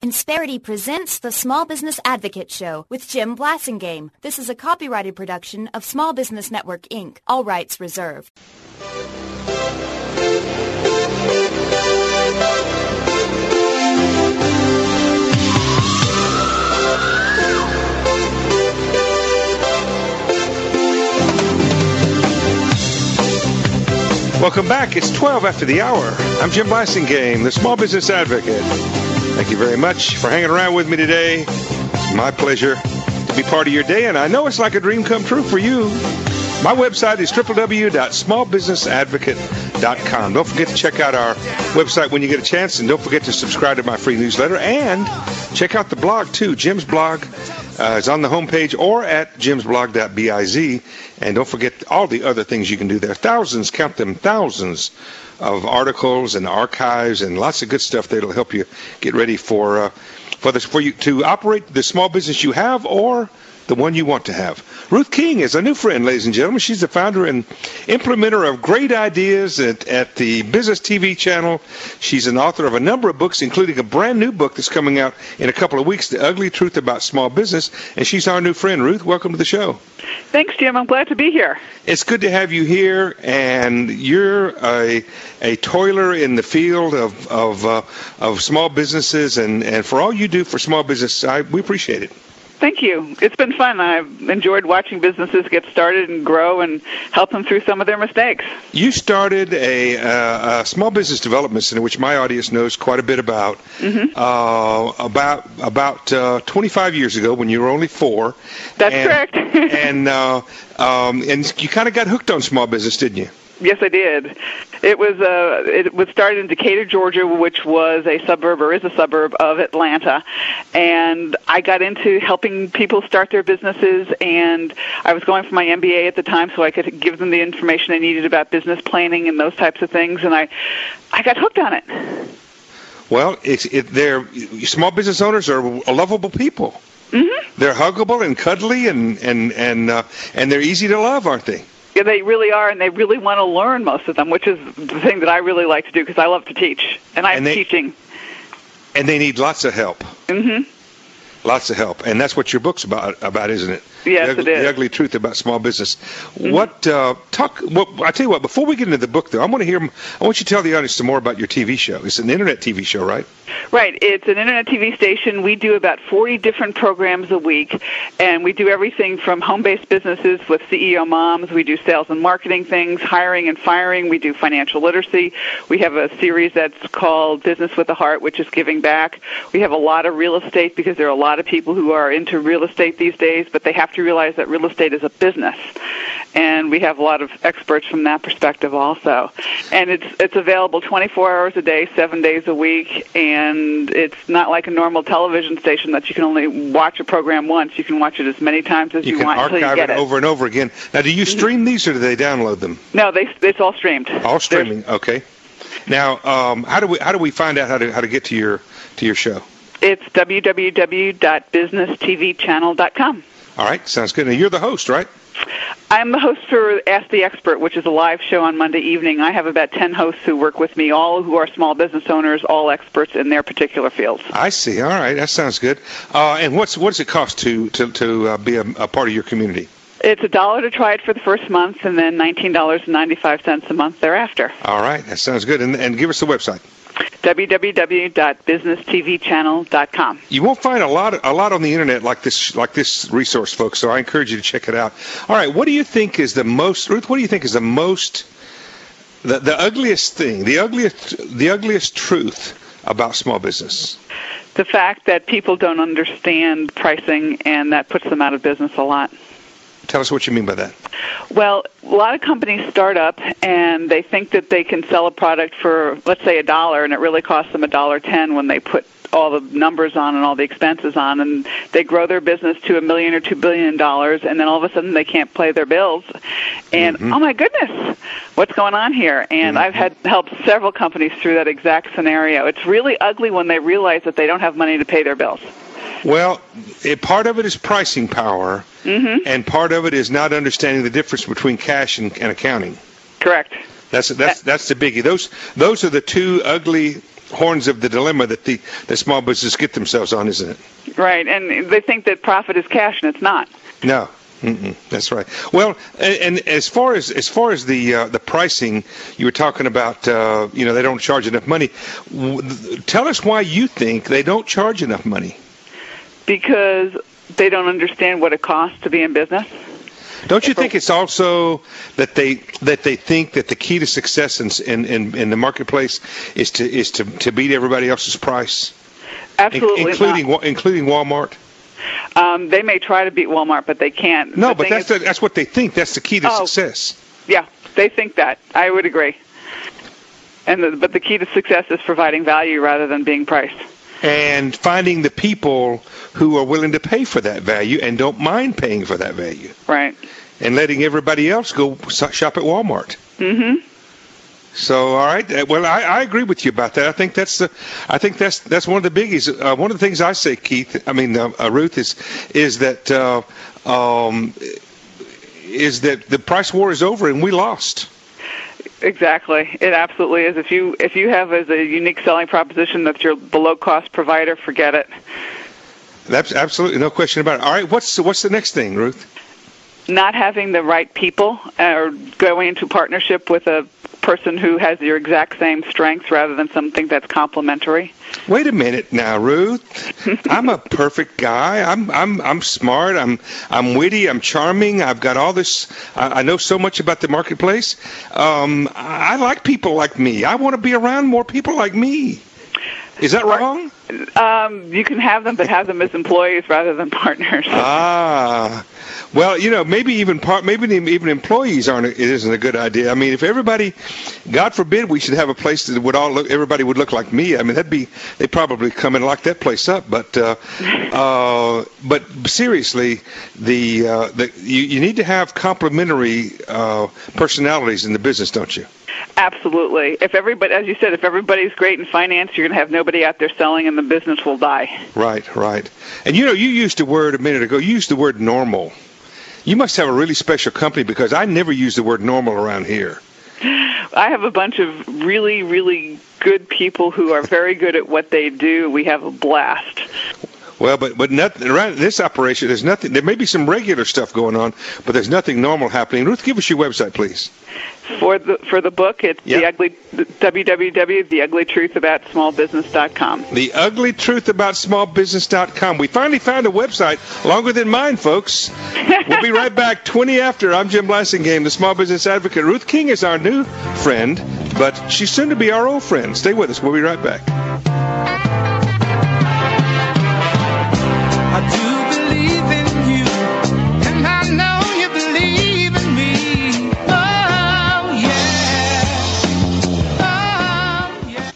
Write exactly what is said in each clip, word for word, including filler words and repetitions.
Insperity presents the Small Business Advocate Show with Jim Blasingame. This is a copyrighted production of Small Business Network, Incorporated. All rights reserved. Welcome back. It's twelve after the hour. I'm Jim Blasingame, the Small Business Advocate. Thank you very much for hanging around with me today. It's my pleasure to be part of your day, and I know it's like a dream come true for you. My website is w w w dot small business advocate dot com. Don't forget to check out our website when you get a chance, and don't forget to subscribe to my free newsletter, and check out the blog, too. Jim's blog uh, is on the homepage or at jims blog dot biz, and don't forget all the other things you can do there. Thousands, count them, thousands of articles and archives and lots of good stuff that'll help you get ready for uh, for this for you to operate the small business you have or the one you want to have. Ruth King is a new friend, ladies and gentlemen. She's the founder and implementer of great ideas at, at the Business T V channel. She's an author of a number of books, including a brand new book that's coming out in a couple of weeks, The Ugly Truth About Small Business. And she's our new friend. Ruth, welcome to the show. Thanks, Jim. I'm glad to be here. It's good to have you here, and you're a a toiler in the field of of, uh, of small businesses, and, and for all you do for small business, I, we appreciate it. Thank you. It's been fun. I've enjoyed watching businesses get started and grow and help them through some of their mistakes. You started a, uh, a small business development center, which my audience knows quite a bit about, mm-hmm. uh, about about uh, twenty-five years ago when you were only four. That's and, correct. and uh, um, and you kind of got hooked on small business, didn't you? Yes, I did. It was uh, it was started in Decatur, Georgia, which was a suburb or is a suburb of Atlanta, and I got into helping people start their businesses. And I was going for my M B A at the time, so I could give them the information they needed about business planning and those types of things. And I, I got hooked on it. Well, it's it. They're small business owners are lovable people. Mm-hmm. They're huggable and cuddly, and and and uh, and they're easy to love, aren't they? Yeah, they really are, and they really want to learn, most of them, which is the thing that I really like to do because I love to teach, and I'm and they, teaching. And they need lots of help. Mm-hmm. Lots of help, and that's what your book's about, about isn't it? Yes, the ugly, it is. The Ugly Truth About Small Business. Mm-hmm. What uh, talk? Well, I tell you what. Before we get into the book, though, I want to hear. I want you to tell the audience some more about your T V show. It's an internet T V show, right? Right. It's an internet T V station. We do about forty different programs a week, and we do everything from home-based businesses with C E O moms. We do sales and marketing things, hiring and firing. We do financial literacy. We have a series that's called Business with a Heart, which is giving back. We have a lot of real estate because there are a lot of people who are into real estate these days, but they have to realize that real estate is a business. And we have a lot of experts from that perspective also. And it's it's available twenty-four hours a day, seven days a week, and it's not like a normal television station that you can only watch a program once. You can watch it as many times as you, you want until you get it. You can archive it over and over again. Now, do you stream these or do they download them? No, they it's all streamed. All streaming, There's, okay. Now, um, how do we how do we find out how to how to get to your to your show? It's w w w dot business t v channel dot com. All right, sounds good. Now, you're the host, right? I'm the host for Ask the Expert, which is a live show on Monday evening. I have about ten hosts who work with me, all who are small business owners, all experts in their particular fields. I see. All right, that sounds good. Uh, and what's what does it cost to to, to uh, be a, a part of your community? It's a dollar to try it for the first month, and then nineteen dollars and ninety-five cents a month thereafter. All right, that sounds good. And, and give us the website. w w w dot business t v channel dot com. You won't find a lot a lot on the internet like this like this resource, folks, so I encourage you to check it out. All right, what do you think is the most Ruth, what do you think is the most the, the ugliest thing, the ugliest the ugliest truth about small business? The fact that people don't understand pricing, and that puts them out of business a lot. Tell us what you mean by that. Well, a lot of companies start up and they think that they can sell a product for, let's say, a dollar, and it really costs them a dollar ten when they put all the numbers on and all the expenses on, and they grow their business to a million or two billion dollars, and then all of a sudden they can't pay their bills. And mm-hmm. oh my goodness, what's going on here? And mm-hmm. I've had helped several companies through that exact scenario. It's really ugly when they realize that they don't have money to pay their bills. Well, it, part of it is pricing power, mm-hmm. and part of it is not understanding the difference between cash and, and accounting. Correct. That's that's that's the biggie. Those those are the two ugly horns of the dilemma that the, the small businesses get themselves on, isn't it? Right, and they think that profit is cash, and it's not. No. Mm-mm, that's right. Well, and, and as far as as far as the uh, the pricing, you were talking about, uh, you know, they don't charge enough money. Tell us why you think they don't charge enough money. Because they don't understand what it costs to be in business. Don't you think it's also that they that they think that the key to success in in, in, in the marketplace is to is to, to beat everybody else's price? Absolutely, in, including not. including Walmart. Um, they may try to beat Walmart, but they can't. No, the but that's is, the, that's what they think. That's the key to oh, success. Yeah, they think that. I would agree. And the, but the key to success is providing value rather than being priced. And finding the people who are willing to pay for that value and don't mind paying for that value. Right. And letting everybody else go shop at Walmart. Mm-hmm. So, all right. Well, I, I agree with you about that. I think that's the, I think that's that's one of the biggies. Uh, one of the things I say, Keith, I mean, uh, uh, Ruth, is is that uh, um, is that the price war is over and we lost. Exactly. It absolutely is. If you if you have as a unique selling proposition that you're below cost provider, forget it. That's absolutely no question about it. All right. What's what's the next thing, Ruth? Not having the right people or going into partnership with a person who has your exact same strengths rather than something that's complementary. Wait a minute now, Ruth. I'm a perfect guy. I'm I'm I'm smart. I'm I'm witty. I'm charming. I've got all this. I, I know so much about the marketplace. Um, I, I like people like me. I want to be around more people like me. Is that wrong? Um, you can have them, but have them as employees rather than partners. Ah. Well, you know, maybe even part, maybe even employees aren't. It isn't a good idea. I mean, if everybody, God forbid, we should have a place that would all look. Everybody would look like me. I mean, that'd be. They probably come and lock that place up. But, uh, uh, but seriously, the uh, the you, you need to have complementary uh, personalities in the business, don't you? Absolutely. If everybody, as you said, if everybody's great in finance, you're going to have nobody out there selling, and the business will die. Right, right. And you know, you used a word a minute ago. You used the word normal. You must have a really special company because I never use the word normal around here. I have a bunch of really, really good people who are very good at what they do. We have a blast. Well, but but nothing around this operation. There's nothing. There may be some regular stuff going on, but there's nothing normal happening. Ruth, give us your website, please. For the for the book, it's yep. the ugly w w w dot the ugly truth about small business dot com. the ugly truth about small business dot com. We finally found a website longer than mine, folks. We'll be right back. twenty after. I'm Jim Blasingame, the small business advocate. Ruth King is our new friend, but she's soon to be our old friend. Stay with us. We'll be right back. I do believe in you, and I know you believe in me. Oh, yeah. Oh, yeah.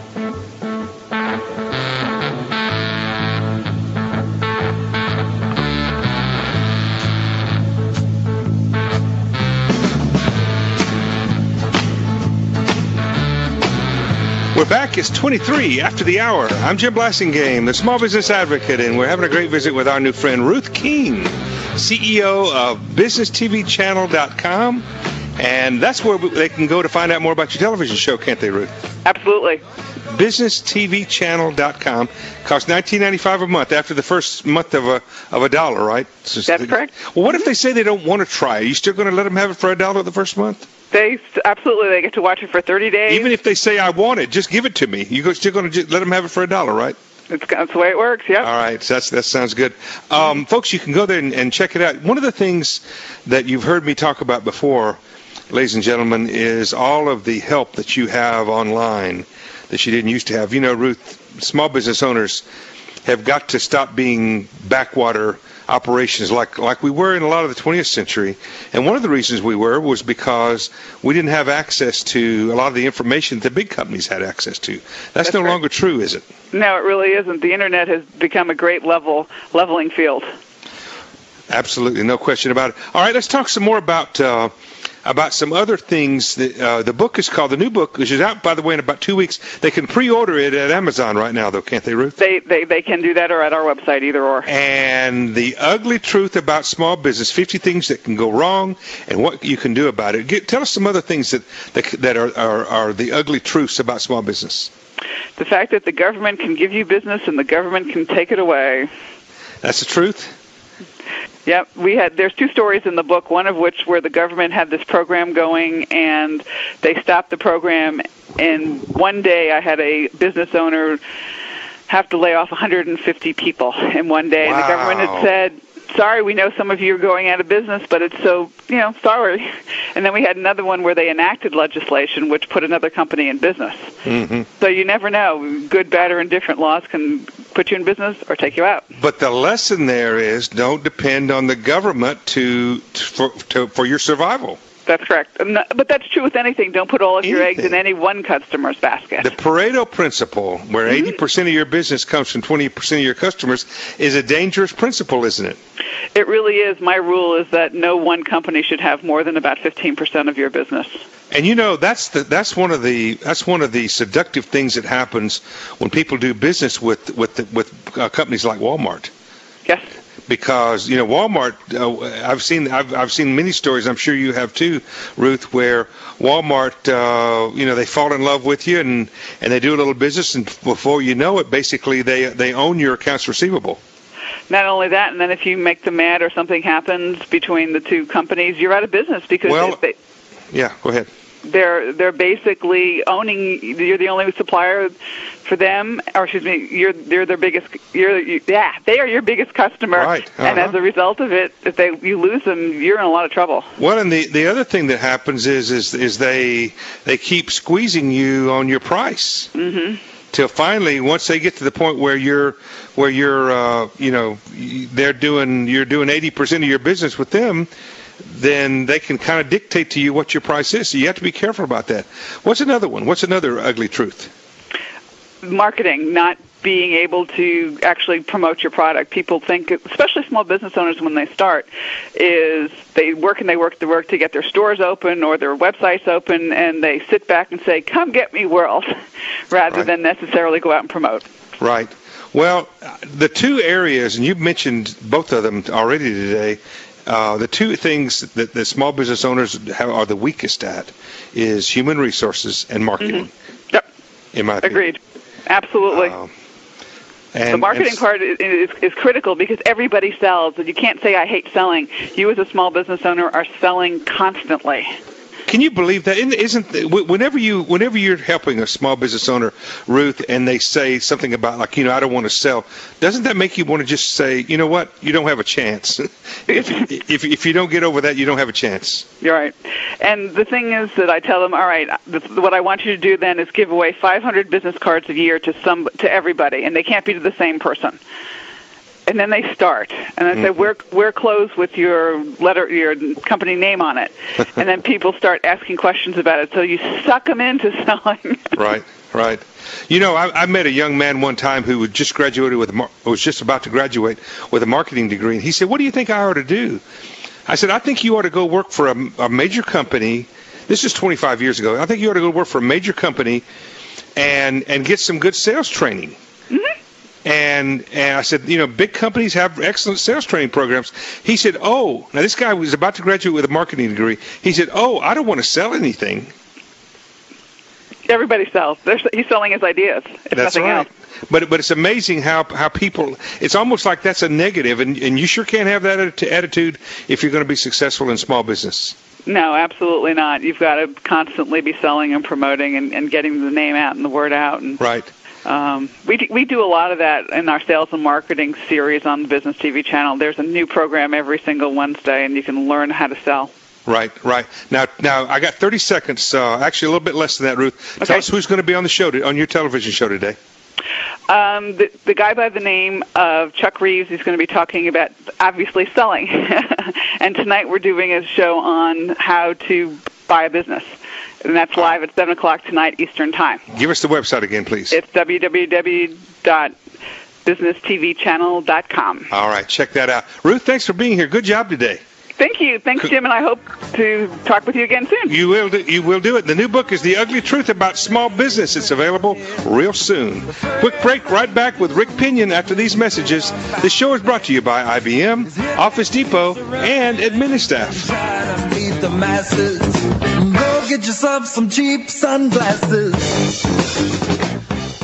We're back. It's twenty-three after the hour. I'm Jim Blasingame, the small business advocate, and we're having a great visit with our new friend, Ruth King, C E O of business t v channel dot com. And that's where they can go to find out more about your television show, can't they, Ruth? Absolutely. business t v channel dot com. Costs nineteen ninety-five a month after the first month of a of a dollar, right? That's the, correct. Well, what if they say they don't want to try? Are you still going to let them have it for a dollar the first month? They absolutely. They get to watch it for thirty days. Even if they say, I want it, just give it to me. You're still going to let them have it for a dollar, right? It's, that's the way it works, yeah. All right, so that's, that sounds good. Um, folks, you can go there and, and check it out. One of the things that you've heard me talk about before, ladies and gentlemen, is all of the help that you have online that you didn't used to have. You know, Ruth, small business owners have got to stop being backwater operations like like we were in a lot of the twentieth century. And one of the reasons we were was because we didn't have access to a lot of the information that the big companies had access to. That's, That's no right. longer true, is it? No, it really isn't. The Internet has become a great level leveling field. Absolutely, no question about it. All right, let's talk some more about uh, about some other things. That, uh, the book is called, the new book, which is out, by the way, in about two weeks. They can pre-order it at Amazon right now, though, can't they, Ruth? They, they they can do that, or at our website, either or. And The Ugly Truth About Small Business, fifty things that can go wrong and what you can do about it. Get, tell us some other things that that, that are, are, are the ugly truths about small business. The fact that the government can give you business and the government can take it away. That's the truth? Yep, we had. There's two stories in the book, one of which where the government had this program going and they stopped the program, and one day I had a business owner have to lay off one hundred fifty people in one day. Wow. And the government had said, sorry, we know some of you are going out of business, but it's so, you know, sorry. And then we had another one where they enacted legislation which put another company in business. Mm-hmm. So you never know. Good, bad, or indifferent laws can put you in business or take you out. But the lesson there is don't depend on the government to, to, for, to for your survival. That's correct. But that's true with anything. Don't put all of your Anything. eggs in any one customer's basket. The Pareto principle, where mm-hmm. eighty percent of your business comes from twenty percent of your customers, is a dangerous principle, isn't it? It really is. My rule is that no one company should have more than about fifteen percent of your business. And you know, that's the that's one of the that's one of the seductive things that happens when people do business with with the, with uh, companies like Walmart. Yes. Because you know Walmart, uh, I've seen I've I've seen many stories. I'm sure you have too, Ruth, where Walmart, uh, you know, they fall in love with you and, and they do a little business, and before you know it, basically they they own your accounts receivable. Not only that, and then if you make them mad or something happens between the two companies, you're out of business because well, they, yeah, go ahead. They're they're basically owning. You're the only supplier for them, or excuse me, you're they're their biggest. You're you, yeah, they are your biggest customer, right. Uh-huh. And as a result of it, if they you lose them, you're in a lot of trouble. Well, and the, the other thing that happens is is is they they keep squeezing you on your price. Mm-hmm. Till finally, once they get to the point where you're where you're uh, you know they're doing you're doing eighty percent of your business with them, then they can kind of dictate to you what your price is. So you have to be careful about that. What's another one? What's another ugly truth? Marketing, not being able to actually promote your product. People think, especially small business owners when they start, is they work and they work the work to get their stores open or their websites open, and they sit back and say, come get me, world, rather right. than necessarily go out and promote. Right. Well, the two areas, and you've mentioned both of them already today, Uh, the two things that the small business owners have, are the weakest at is human resources and marketing. Mm-hmm. Yep. In my opinion. Agreed. Absolutely. Uh, and, the marketing and, part is, is, is critical because everybody sells. And you can't say, I hate selling. You as a small business owner are selling constantly. Can you believe that? Isn't whenever you whenever you're helping a small business owner, Ruth, and they say something about like you know I don't want to sell, doesn't that make you want to just say you know what you don't have a chance? if, if if you don't get over that, you don't have a chance. You're right. And the thing is that I tell them, all right, what I want you to do then is give away five hundred business cards a year to some to everybody, and they can't be to the same person. And then they start, and I say, mm-hmm. "Wear wear clothes with your letter, your company name on it." And then people start asking questions about it. So you suck them into selling. Right, right. You know, I, I met a young man one time who had just graduated with, a, was just about to graduate with a marketing degree, and he said, "What do you think I ought to do?" I said, "I think you ought to go work for a, a major company." This is twenty-five years ago. I think you ought to go work for a major company, and and get some good sales training. Mm-hmm. And and I said, you know, big companies have excellent sales training programs. He said, oh, now this guy was about to graduate with a marketing degree. He said, oh, I don't want to sell anything. Everybody sells. They're, he's selling his ideas. If that's nothing right. else. But but it's amazing how, how people, it's almost like that's a negative, and, and you sure can't have that attitude if you're going to be successful in small business. No, absolutely not. You've got to constantly be selling and promoting and, and getting the name out and the word out. And, right. Um, we do, we do a lot of that in our sales and marketing series on the Business T V channel. There's a new program every single Wednesday, and you can learn how to sell. Right, right. Now, now I got thirty seconds. Uh, actually, a little bit less than that, Ruth. Okay. Tell us who's going to be on the show to, on your television show today. Um, the, the guy by the name of Chuck Reeves is going to be talking about obviously selling, and tonight we're doing a show on how to buy a business. And that's live at seven o'clock tonight Eastern Time. Give us the website again, please. It's w w w dot business t v channel dot com. All right, check that out. Ruth, thanks for being here. Good job today. Thank you. Thanks, Jim, and I hope to talk with you again soon. You will do, you will do it. The new book is The Ugly Truth About Small Business. It's available real soon. Quick break, right back with Rick Pinion after these messages. This show is brought to you by I B M, Office Depot, and Administaff. The masses. Go get yourself some cheap sunglasses.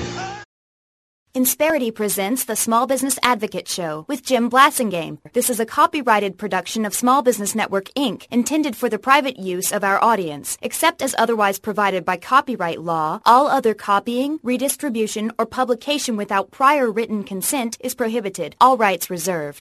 Insperity presents the Small Business Advocate Show with Jim Blasingame. This is a copyrighted production of Small Business Network, Incorporated, intended for the private use of our audience. Except as otherwise provided by copyright law, all other copying, redistribution, or publication without prior written consent is prohibited. All rights reserved.